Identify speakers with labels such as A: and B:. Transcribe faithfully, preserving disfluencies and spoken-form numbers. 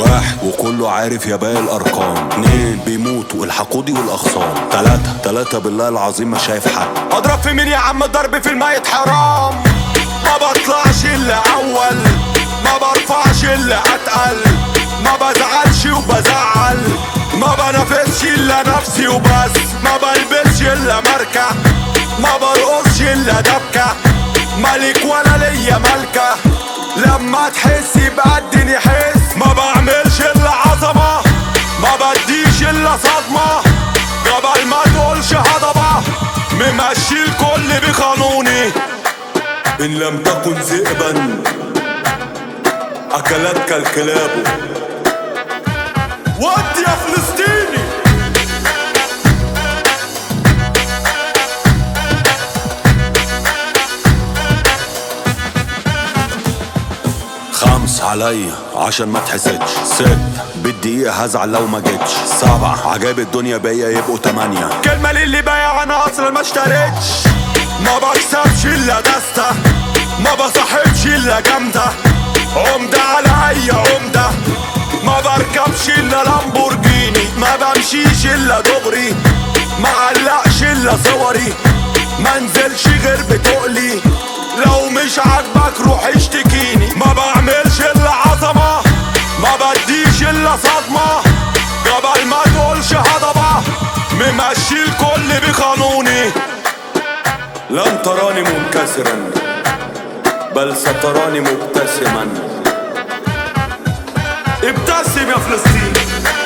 A: واحد وكله عارف يا باقي الارقام. اتنين بيموتوا الحقودي والاخصام. تلاتة تلاتة بالله العظيم ما شايف حد.
B: اضرب في مين يا عم؟ ضرب في الميت حرام. ما بطلعش الا اول، ما برفعش الا اتقل، ما بزعلش وبزعل، ما بنافسش الا نفسي وبس، ما بلبسش الا ماركة، ما برقصش الا دبكة، ملك ولا ليا ملكة. لما تحس يبقى الدنيا حس، ما بعملش الا عظمة، ما بديش الا صدمة، قبل ما تقولش هضبة، ممشي الكل بقانوني.
A: ان لم تكن ذئبا اكلتك الكلاب.
B: ودي يا فلسطيني.
A: خمس عليا عشان ما تحسدش. ست بالدقيقة هزعل لو ما جيتش. سبعة عجائب الدنيا بيا يبقوا تمانية.
B: كلمة للي بايع انا اصلا ما اشتريتش. ما بكسبش الا دستة، ما بصاحبش الا جامدة، عمدة على اي عمدة، ما بركبش الا لامبورجيني، ما بمشيش الا دغري، ما علقش الا صوري، ما انزلش غير بتقلي، لو مش عاجبك روح اشتكيني. ما بعملش الا عظمة، ما بديش الا صدمة، قبل ما تقولش هضبة، ممشي الكل بقانوني.
A: لن تراني منكسرا بل ستراني مبتسما.
B: ابتسم يا فلسطين.